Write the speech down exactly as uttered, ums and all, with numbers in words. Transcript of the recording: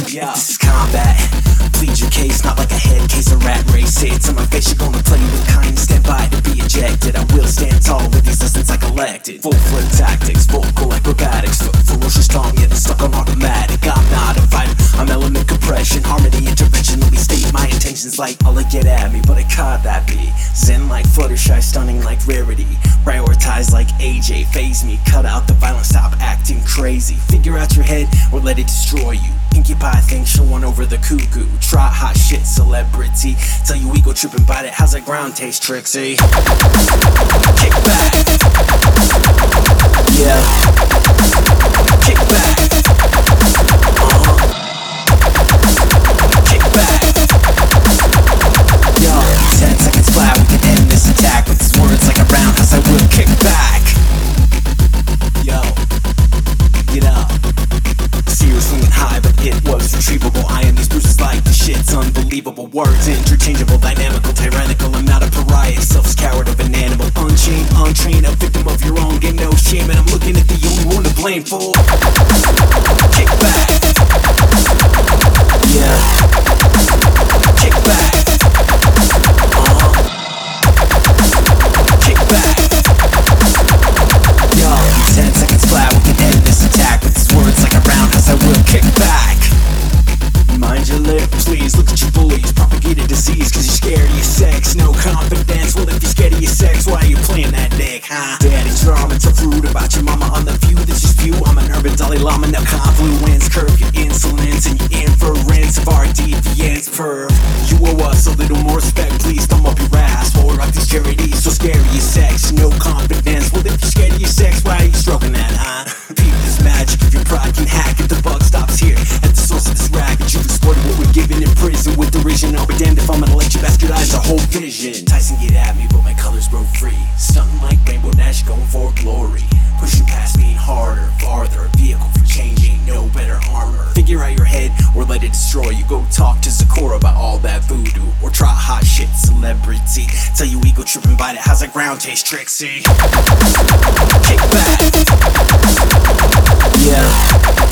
Yeah. This is combat. Plead your case, not like a head case or rat race. Say it to my face, you're gonna play with kindness. Stand by to be ejected. I will stand tall with these lessons I collected. Full flood tactics, vocal acrobatics. Ferocious strong, yet stuck on automatic. I'm not a fighter, I'm element compression. Harmony intervention, let me state my intentions like all it get at me, but I caught that beat. Zen like Fluttershy, stunning like rarity. Prioritize like A J, phase me. Cut out the violence, stop acting crazy. Figure out your head or let it destroy you. Pinkie Pie thing, showing over the cuckoo. Trot hot shit, celebrity. Tell you ego tripping, bite it. How's that ground taste, Trixie? Kick back. Yeah. Kick back. Uh-huh. Kick back. Yo, ten seconds flat, we can end this attack with these words like a roundhouse. I will kick back. Yo, get up. Sears swinging high, but it was retrievable. I am these bruises like the shit's unbelievable. Words interchangeable, dynamical, tyrannical. I'm not a pariah, selfish coward of an animal. Unchained, untrained, a victim of your own game, no shame. And I'm looking at the only one to blame for. Kick back. Yeah. Kick back. Uh-huh. Kick back. Yo, ten seconds flat, we can end this attack with these words like a roundhouse. I will kick back. Mind your lip, please. Look at your bullies, propagate a disease cause you're scared of your sex. No confidence, well if you're scared of your sex, why are you playing that dick, huh? Daddy's drama, tough rude about your mama on the view. This is view, I'm an urban Dalai Lama. Now confluence, curve your insolence and your inference of our deviance. Perv, you owe us a little more respect, please thumb up your ass. Or rock these charities, so scared of your sex. No confidence, well if you're scared of your sex, why are you stroking that, huh? Peep this magic, if your pride can hack it, the buck stops here. At the source of this racket, you've exploited what we're given in prison with derision. I'll be damned if I'm gonna let you bastardize the whole vision. Tyson get at me, but my colors broke free. Stunting like Rainbow Dash, going for glory. Pushing past me harder, farther. Vehicle for changing, no better armor. Figure out your head or let it destroy you. Go talk to Zakora about all that voodoo. Or try hot shit, celebrity. Tell you ego tripping, bite it. How's that ground taste, Trixie? Kick back. Yeah.